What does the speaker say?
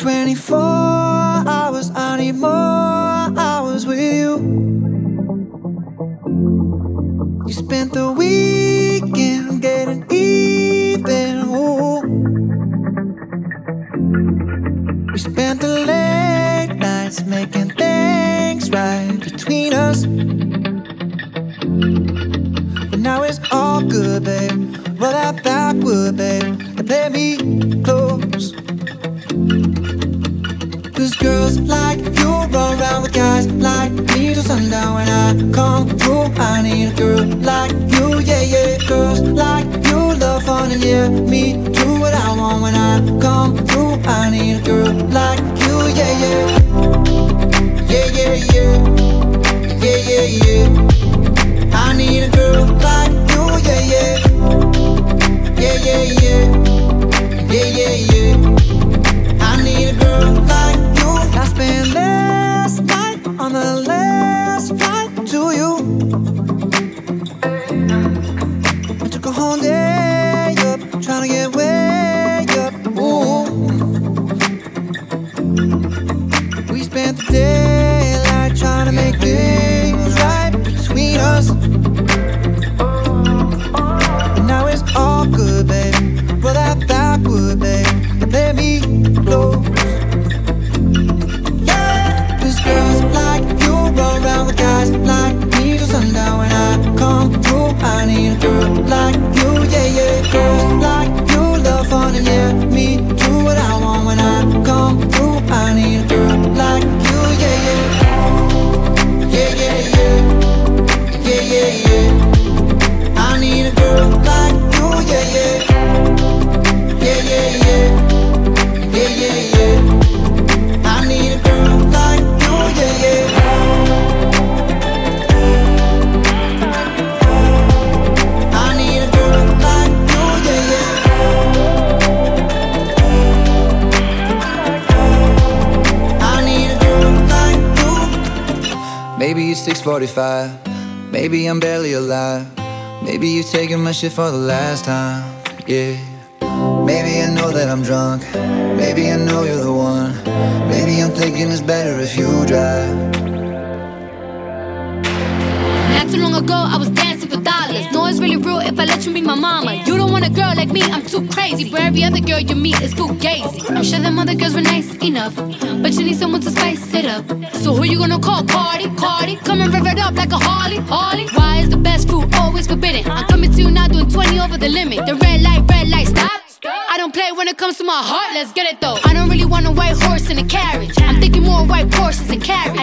24 hours, I need more hours with you. You spent the weekend getting even, ooh. We spent the late nights making things right between us. But now it's all good, babe. Roll that backward, babe, and play me close. Cause girls like you run around with guys like me till sundown. When I come through, I need a girl like you, yeah, yeah. Girls like you love fun and yeah, me do what I want. When I come through, I need a girl like you, yeah, yeah. Yeah, yeah, yeah. Yeah, yeah, yeah. I need a girl like you, yeah, yeah. Yeah, yeah, yeah. Yeah, yeah, yeah. I need a girl like you. I spent last night on the last flight to you. I took a whole day up, trying to get way up. Ooh. We spent the daylight trying to make things right between us. And now it's all good, babe. Roll that backward, babe, and play me close. Yeah, cause girls like you run around with guys like me till sundown. When I come through, I need a girl like you, yeah, yeah. Girls like you love fun and yeah, me do what I want. When I come through, I need a girl like you, yeah, yeah. Yeah, yeah, yeah. Yeah, yeah, yeah. I need a girl like you, yeah, yeah. Yeah, yeah, yeah. Yeah, yeah, yeah. I need a girl like you, yeah, yeah. I need a girl like you, yeah, yeah. I need a girl like you. Maybe it's 6:45. Maybe I'm barely alive. Maybe you're taking my shit for the last time, yeah. Maybe I know that I'm drunk. Maybe I know you're the one. Maybe I'm thinking it's better if you drive. Not too long ago, I was dancing for dollars. No, it's really real if I let you meet my mama. You don't want a girl like me, I'm too crazy. Where every other girl you meet is fugazi. I'm sure them other girls were nice enough, but you need someone to spice it up. So who you gonna call? Cardi, Cardi. Come and rev it up like a Harley, Harley. Why is the best food always forbidden? I'm coming to you now doing 20 over the limit. The red light, stop. I don't play when it comes to my heart, let's get it though. I don't really want a white horse in a carriage. I'm thinking more white Porsches and carriage.